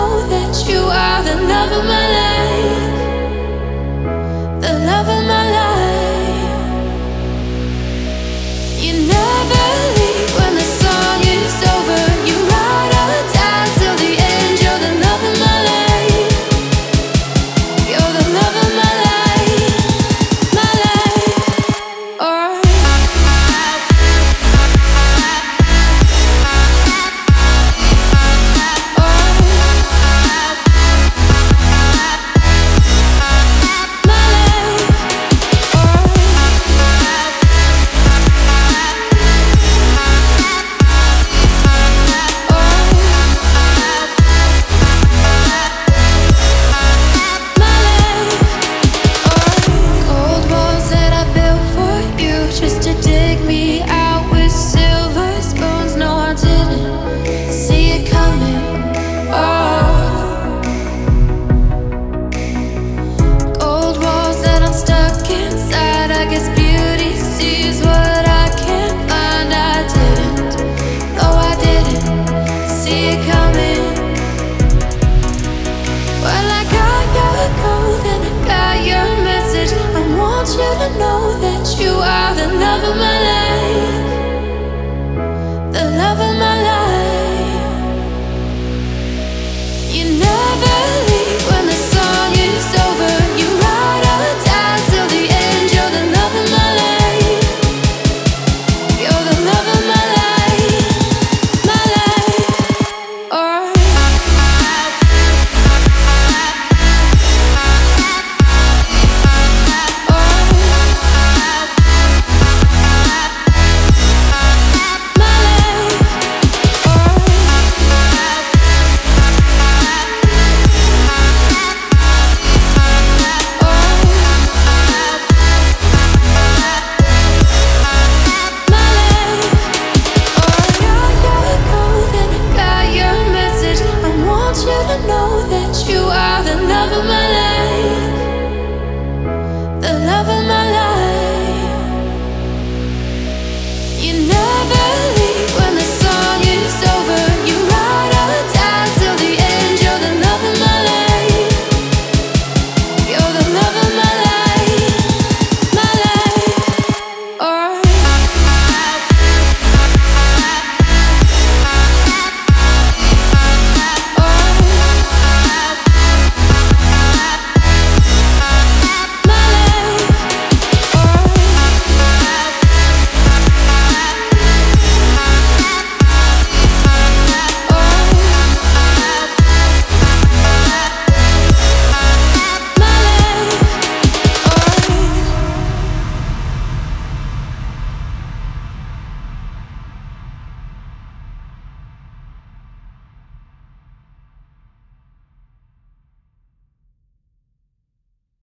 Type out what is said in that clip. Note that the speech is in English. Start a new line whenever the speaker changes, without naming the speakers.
know that you are the love of my life, the love of my life. You never leave when the song is over. You ride or die till the end. You're the love of my life. You're the love of my life, my life. Oh. You to know that you are the love of my life, the love of my life. You never leave when the song is over. You ride or die till the end. You're the love of my life. You're the love of my life, my life. Oh. You to know that you are the love of my life.